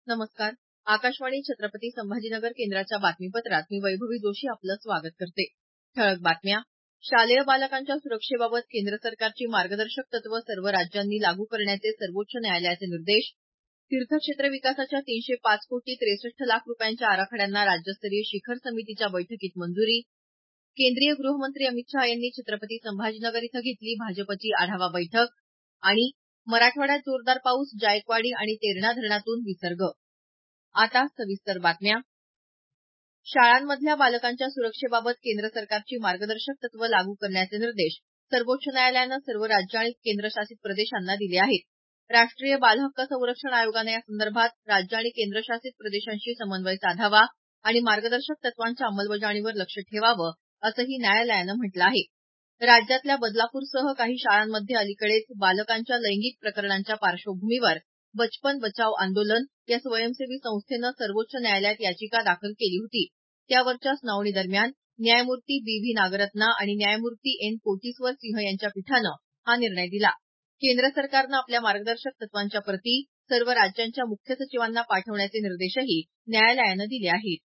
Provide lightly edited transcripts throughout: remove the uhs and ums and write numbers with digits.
नमस्कार. आकाशवाणी छत्रपती संभाजीनगर केंद्राच्या बातमीपत्रात मी वैभवी जोशी आपलं स्वागत करते. ठळक बातम्या. शालेय बालकांच्या सुरक्षेबाबत केंद्र सरकारची मार्गदर्शक तत्व सर्व राज्यांनी लागू करण्याचे सर्वोच्च न्यायालयाचे निर्देश. तीर्थक्षेत्र विकासाच्या 305 कोटी 63 लाख रुपयांच्या आराखड्यांना राज्यस्तरीय शिखर समितीच्या बैठकीत मंजुरी. केंद्रीय गृहमंत्री अमित शहा यांनी छत्रपती संभाजीनगर इथं घेतली भाजपची आढावा बैठक. आणि मराठवाड्यात जोरदार पाऊस, जायकवाडी आणि तेरणा धरणातून विसर्ग. आता सविस्तर बातम्या. शाळांमधल्या बालकांच्या सुरक्षेबाबत केंद्र सरकारची मार्गदर्शक तत्व लागू करण्याचे निर्देश सर्वोच्च न्यायालयानं सर्व राज्य आणि केंद्रशासित प्रदेशांना दिले आहेत. राष्ट्रीय बाल हक्क संरक्षण आयोगानं यासंदर्भात राज्य आणि केंद्रशासित प्रदेशांशी समन्वय साधावा आणि मार्गदर्शक तत्वांच्या अंमलबजावणीवर लक्ष ठेवावं असंही न्यायालयानं म्हटलं आहे. राज्यातल्या बदलापूरसह काही शाळांमध्ये अलीकडेच बालकांच्या लैंगिक प्रकरणांच्या पार्श्वभूमीवर बचपन बचाव आंदोलन या स्वयंसेवी संस्थेनं सर्वोच्च न्यायालयात याचिका दाखल केली होती. त्यावरच्या सुनावणीदरम्यान न्यायमूर्ती बी व्ही नागरत्ना आणि न्यायमूर्ती एन कोटेश्वर सिंह यांच्या पीठानं हा निर्णय दिला. केंद्र सरकारनं आपल्या मार्गदर्शक तत्वांच्या प्रती सर्व राज्यांच्या मुख्य सचिवांना पाठवण्याचे निर्देशही न्यायालयानं दिले आहेत.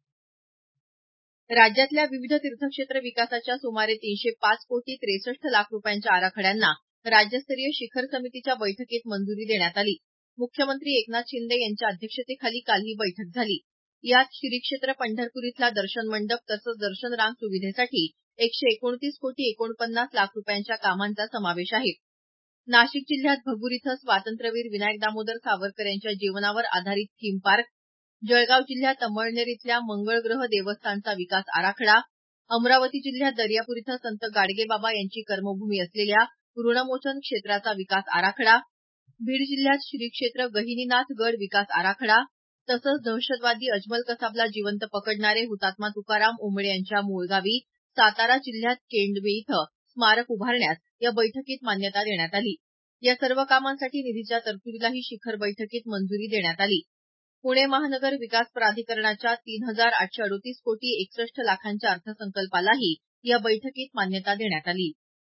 राज्यातल्या विविध तीर्थक्षेत्र विकासाच्या सुमारे 305 कोटी 63 लाख रुपयांच्या आराखड्यांना राज्यस्तरीय शिखर समितीच्या बैठकीत मंजुरी देण्यात आली. मुख्यमंत्री एकनाथ शिंदे यांच्या अध्यक्षतेखाली काल ही बैठक झाली. यात श्री क्षेत्र पंढरपूर इथला दर्शन मंडप तसंच दर्शन रांग सुविधेसाठी 129 कोटी 49 लाख रुपयांच्या कामांचा समावेश आहे. नाशिक जिल्ह्यात भगूर इथं स्वातंत्र्यवीर विनायक दामोदर सावरकर यांच्या जीवनावर आधारित थीम पार्क. जळगाव जिल्ह्यात अंमळनेर इथल्या मंगळग्रह देवस्थानचा विकास आराखडा. अमरावती जिल्ह्यात दर्यापूर इथं संत गाडगेबाबा यांची कर्मभूमी असलेल्या ऋणमोचन क्षेत्राचा विकास आराखडा. बीड जिल्ह्यात श्री क्षेत्र गहिनीनाथ गड विकास आराखडा तसंच दहशतवादी अजमल कसाबला जिवंत पकडणारे हुतात्मा तुकाराम ओंबळे यांच्या मूळगावी सातारा जिल्ह्यात केंडवे इथं स्मारक उभारण्यास या बैठकीत मान्यता देण्यात आली. या सर्व कामांसाठी निधीच्या तरतुदीलाही शिखर बैठकीत मंजुरी देण्यात आली. पुणे महानगर विकास प्राधिकरणाच्या 3,838 कोटी 61 लाखांच्या अर्थसंकल्पालाही या बैठकीत मान्यता देण्यात आली.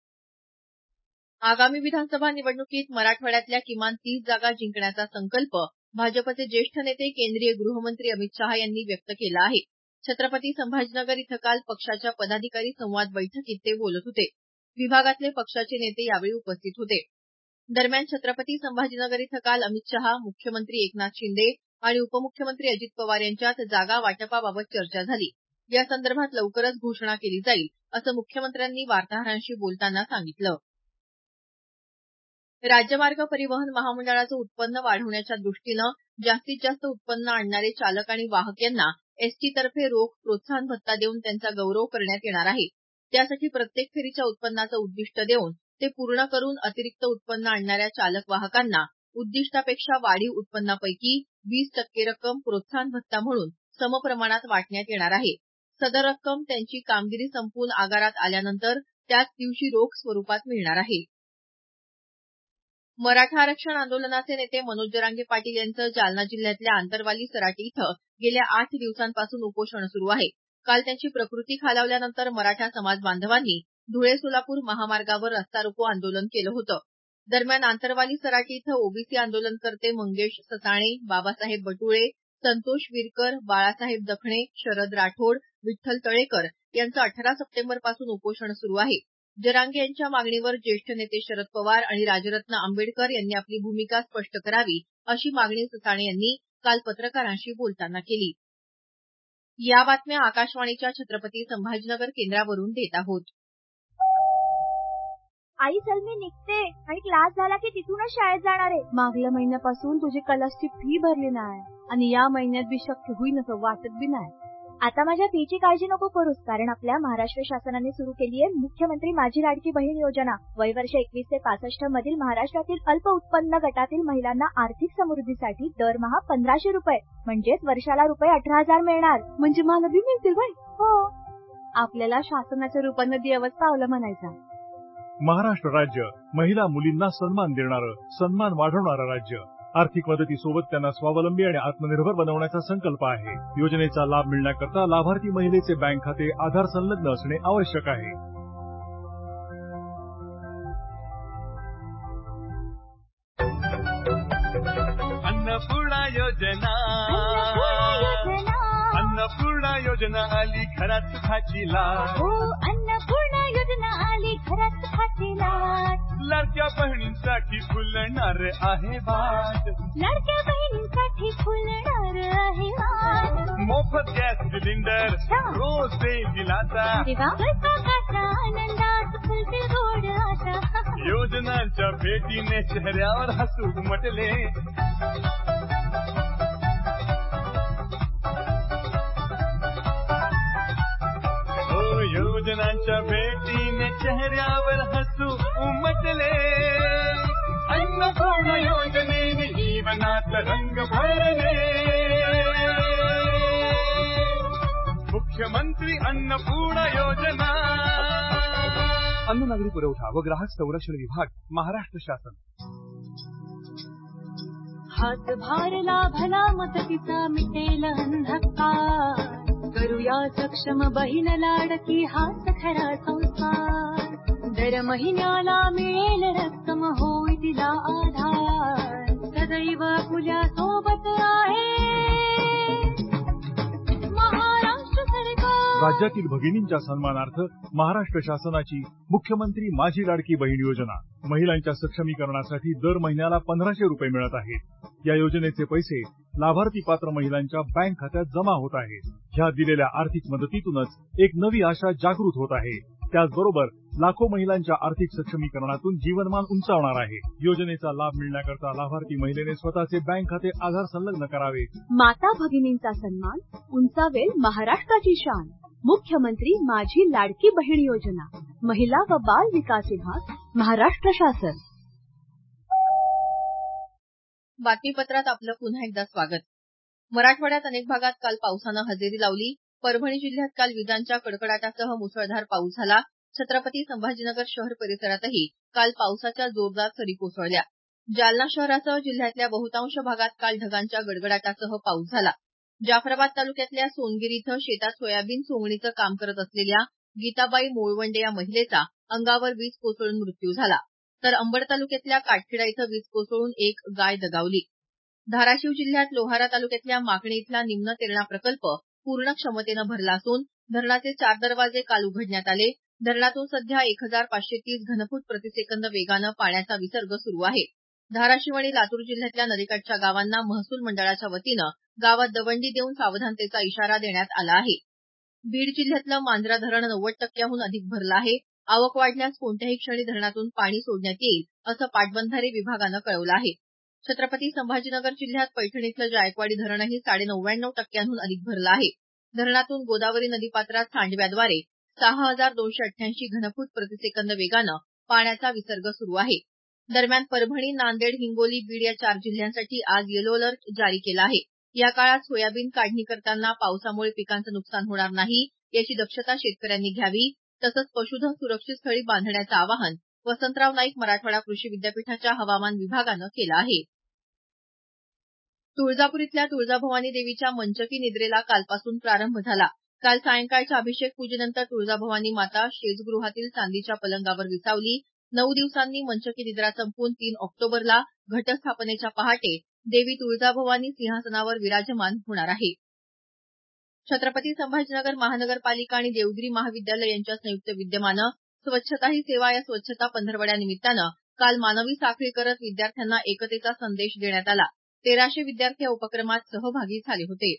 आगामी विधानसभा निवडणुकीत मराठवाड्यातल्या किमान 30 जागा जिंकण्याचा संकल्प भाजपचे ज्येष्ठ नेते केंद्रीय गृहमंत्री अमित शहा यांनी व्यक्त केला आहे. छत्रपती संभाजीनगर इथं काल पक्षाच्या पदाधिकारी संवाद बैठकीत ते बोलत होते. विभागातले पक्षाचे नेते यावेळी उपस्थित होते. दरम्यान छत्रपती संभाजीनगर इथं काल अमित शहा, मुख्यमंत्री एकनाथ शिंदे आणि उपमुख्यमंत्री अजित पवार यांच्यात जागा वाटपाबाबत चर्चा झाली. यासंदर्भात लवकरच घोषणा केली जाईल असं मुख्यमंत्र्यांनी वार्ताहरांशी बोलताना सांगितलं. राज्यमार्ग परिवहन महामंडळाचं उत्पन्न वाढवण्याच्या दृष्टीनं जास्तीत जास्त उत्पन्न आणणारे चालक आणि वाहक यांना एसटीतर्फे रोख प्रोत्साहन भत्ता देऊन त्यांचा गौरव करण्यात येणार आहे. त्यासाठी प्रत्येक फेरीच्या उत्पन्नाचं उद्दिष्ट देऊन ते पूर्ण करून अतिरिक्त उत्पन्न आणणाऱ्या चालक वाहकांना उद्दिष्टापेक्षा वाढीव उत्पन्नापैकी 20% रक्कम प्रोत्साहन भत्ता म्हणून समप्रमाणात वाटण्यात येणार आहे. सदर रक्कम त्यांची कामगिरी संपवून आगारात आल्यानंतर त्याच दिवशी रोख स्वरूपात मिळणार आहे. मराठा आरक्षण आंदोलनाचे नेते मनोज जरांगे पाटील यांचं जालना जिल्ह्यातल्या आंतरवाली सराटी इथं गेल्या 8 दिवसांपासून उपोषण सुरू आहे. काल त्यांची प्रकृती खालावल्यानंतर मराठा समाज बांधवांनी धुळे सोलापूर महामार्गावर रस्ता रोको आंदोलन केलं होतं. दरम्यान आंतरवाली सराटी इथं ओबीसी आंदोलनकर्ते मंगेश ससाणे, बाबासाहेब बटुळे, संतोष विरकर, बाळासाहेब दखणे, शरद राठोड, विठ्ठल तळेकर यांचं 18 सप्टेंबरपासून उपोषण सुरू आहे. जरांगे यांच्या मागणीवर ज्येष्ठ नेते शरद पवार आणि राजरत्न आंबेडकर यांनी आपली भूमिका स्पष्ट करावी अशी मागणी ससाणे यांनी काल पत्रकारांशी बोलताना केली. या बातम्या आकाशवाणीच्या छत्रपती संभाजीनगर केंद्रावरून देत आहोत. आई चल मी निघते आणि क्लास झाला की तिथूनच शाळेत जाणार आहे. मागल्या महिन्यापासून तुझी क्लासची फी भरली नाही आणि या महिन्यात बी शक्य होईन असं वाटत बी नाही. आता माझ्या फीची काळजी नको करूस, कारण आपल्या महाराष्ट्र शासनाने सुरू केली आहे मुख्यमंत्री माझी लाडकी बहीण योजना. वयवर्ष 21 ते 65 मधील महाराष्ट्रातील अल्प उत्पन्न गटातील महिलांना आर्थिक समृद्धीसाठी दरमहा 1,500 रुपये म्हणजेच वर्षाला रुपये 18,000 मिळणार. म्हणजे मला बी मिळतील बाई. हो, आपल्याला शासनाच्या रूपानं देवच पावलं म्हणायचं. महाराष्ट्र राज्य महिला मुलींना सन्मान देणारं, सन्मान वाढवणारं राज्य. आर्थिक मदतीसोबत त्यांना स्वावलंबी आणि आत्मनिर्भर बनवण्याचा संकल्प आहे. योजनेचा लाभ मिळण्याकरता लाभार्थी महिलेचे बँक खाते आधार संलग्न असणे आवश्यक आहे. अन्नपूर्णा योजना योजना आली घरात सुखाची लाट. हो अन्नपूर्णा योजना आली घरात सुखाची लाट. लाडक्या बहिणींसाठी फुलणार आहे वाट. लाडक्या बहिणींसाठी फुलणार आहे वाट. मोफत गॅस सिलेंडर रोज देईल आता. स्वयंपाकाच्या आनंदात फुलतील गोड आशा. योजनांच्या भेटीने चेहऱ्यावर हसू उमटले. हो योजनांच्या भेटीने चेहऱ्यावर हसू उमटले. अन्नपूर्णा योजनेने जीवनात रंग भरले. मुख्यमंत्री अन्नपूर्णा योजना. अन्न नागरी पुरवठा व ग्राहक संरक्षण विभाग, महाराष्ट्र शासन. हातभारला भला मदतीचा मिटेल अंधकार. करूया सक्षम बहीण लाडकी हाच खरा संसार. दर महिन्याला मिळेल रक्कम होई तिला आधार. सदैव आपल्या सोबत आहे महाराष्ट्र सरकार. राज्यातील भगिनींच्या सन्मानार्थ महाराष्ट्र शासनाची मुख्यमंत्री माझी लाडकी बहीण योजना. महिलांच्या सक्षमीकरणासाठी दर महिन्याला 1500 रुपये मिळत आहेत. या योजनेचे पैसे लाभार्थी पात्र महिलांच्या बँक खात्यात जमा होत आहेत. ह्या दिलेल्या आर्थिक मदतीतूनच एक नवी आशा जागृत होत आहे. त्याचबरोबर लाखो महिलांच्या आर्थिक सक्षमीकरणातून जीवनमान उंचावणार आहे. योजनेचा लाभ मिळण्याकरता लाभार्थी महिलेने स्वतःचे बँक खाते आधार संलग्न करावे. माता भगिनींचा सन्मान उंचावेल महाराष्ट्राची शान. मुख्यमंत्री माझी लाडकी बहीण योजना. महिला व बाल विकास विभाग, महाराष्ट्र शासन. बातमीपत्रात आपलं पुन्हा एकदा स्वागत. मराठवाड्यात अनेक भागात काल पावसानं हजेरी लावली. परभणी जिल्ह्यात काल विजांच्या कडकडाटासह मुसळधार पाऊस झाला. छत्रपती संभाजीनगर शहर परिसरातही काल पावसाच्या जोरदार सरी कोसळल्या. जालना शहरासह जिल्ह्यातल्या बहुतांश भागात काल ढगांच्या गडगडाटासह पाऊस झाला. जाफराबाद तालुक्यातल्या सोनगिरी इथं शेतात सोयाबीन सोंगणीचं काम करत असलेल्या गीताबाई मोळवंडे या महिलेचा अंगावर वीज कोसळून मृत्यू झाला. तर अंबड तालुक्यातल्या काटखेडा इथं वीज कोसळून एक गाय दगावली. धाराशिव जिल्ह्यात लोहारा तालुक्यातल्या माकणी इथला निम्न तेरणा प्रकल्प पूर्ण क्षमतेनं भरला असून धरणाचे 4 दरवाजे काल उघडण्यात आले. धरणातून सध्या 1530 घनफूट प्रतिसेकंद वेगानं पाण्याचा विसर्ग सुरू आहे. धाराशिव आणि लातूर जिल्ह्यातल्या नदीकाठच्या गावांना महसूल मंडळाच्या वतीनं गावात दवंडी देऊन सावधानतेचा इशारा देण्यात आला आहे. बीड जिल्ह्यातलं मांजरा धरण 90% अधिक भरलं आहे. आवक वाढल्यास कोणत्याही क्षणी धरणातून पाणी सोडण्यात येईल असं पाटबंधारे विभागानं कळवलं आहे. छत्रपती संभाजीनगर जिल्ह्यात पैठण इथलं जायकवाडी धरणही 99.99% अधिक भरलं आहे. धरणातून गोदावरी नदीपात्रात सांडव्याद्वारे 6288 घनफूट प्रतिसेकंद वेगानं पाण्याचा विसर्ग सुरू आहे. दरम्यान परभणी, नांदेड, हिंगोली, बीड या 4 जिल्ह्यांसाठी आज येलो अलर्ट जारी केला आहे. या काळात सोयाबीन काढणी करताना पावसामुळे पिकांचं नुकसान होणार नाही याची दक्षता शेतकऱ्यांनी घ्यावी. तसंच पशुधन सुरक्षित स्थळी बांधण्याचं आवाहन वसंतराव नाईक मराठवाडा कृषी विद्यापीठाच्या हवामान विभागानं केलं आहे. तुळजापूर इथल्या तुळजाभवानी देवीच्या मंचकी निद्रेला कालपासून प्रारंभ झाला. काल सायंकाळच्या अभिषेक पूजेनंतर तुळजाभवानी माता शेजगृहातील चांदीच्या पलंगावर विसावली. 9 दिवसांनी मंचकी निद्रा संपून 3 ऑक्टोबरला घटस्थापनेच्या पहाटे देवी तुळजाभवानी सिंहासनावर विराजमान होणार आहे. छत्रपती संभाजीनगर महानगरपालिका आणि देवगिरी महाविद्यालय यांच्या संयुक्त विद्यमानं स्वच्छता ही सेवा या स्वच्छता पंधरवड्यानिमित्तानं काल मानवी साखळी करत विद्यार्थ्यांना एकतेचा संदेश देण्यात आला. 1300 विद्यार्थी या उपक्रमात सहभागी झाले होते.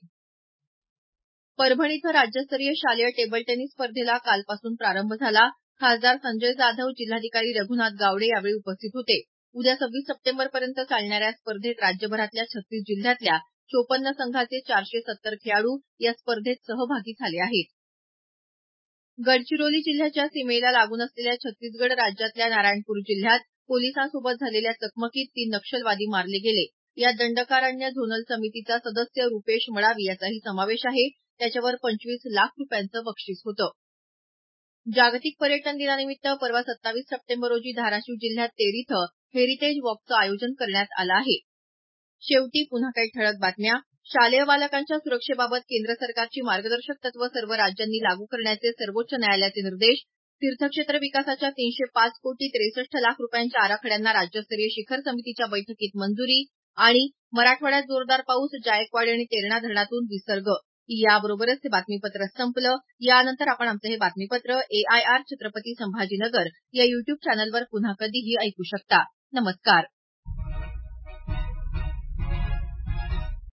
परभणी इथं राज्यस्तरीय शालेय टेबल टेनिस स्पर्धेला कालपासून प्रारंभ झाला. खासदार संजय जाधव, जिल्हाधिकारी रघुनाथ गावडे यावेळी उपस्थित होते. उद्या 26 सप्टेंबरपर्यंत चालणाऱ्या स्पर्धेत राज्यभरातल्या 36 जिल्ह्यातल्या 54 संघाचे 470 खेळाडू या स्पर्धेत सहभागी झाले आहेत. गडचिरोली जिल्ह्याच्या सीमेला लागून असलेल्या छत्तीसगड राज्यातल्या नारायणपूर जिल्ह्यात पोलिसांसोबत झालेल्या चकमकीत 3 नक्षलवादी मारले गेले. या दंडकारण्य झोनल समितीचा सदस्य रुपेश मडावी याचाही समावेश आहे. त्याच्यावर 25 लाख रुपयांचं बक्षीस होतं. जागतिक पर्यटन दिनानिमित्त परवा 27 सप्टेंबर रोजी धाराशिव जिल्ह्यात तेर इथं हेरिटेज वॉकचं आयोजन करण्यात आलं आहे. शेवटी पुन्हा काही ठळक बातम्या. शालेय बालकांच्या सुरक्षेबाबत केंद्र सरकारची मार्गदर्शक तत्व सर्व राज्यांनी लागू करण्याचे सर्वोच्च न्यायालयाचे निर्देश. तीर्थक्षेत्र विकासाच्या 305 कोटी 63 लाख रुपयांच्या आराखड्यांना राज्यस्तरीय शिखर समितीच्या बैठकीत मंजुरी. आणि मराठवाड्यात जोरदार पाऊस, जायकवाडी आणि तेरणा धरणातून विसर्ग. याबरोबरच हे बातमीपत्र संपलं. यानंतर आपण आमचं हे बातमीपत्र AIR छत्रपती संभाजीनगर या YouTube चॅनलवर पुन्हा कधीही ऐकू शकता. नमस्कार.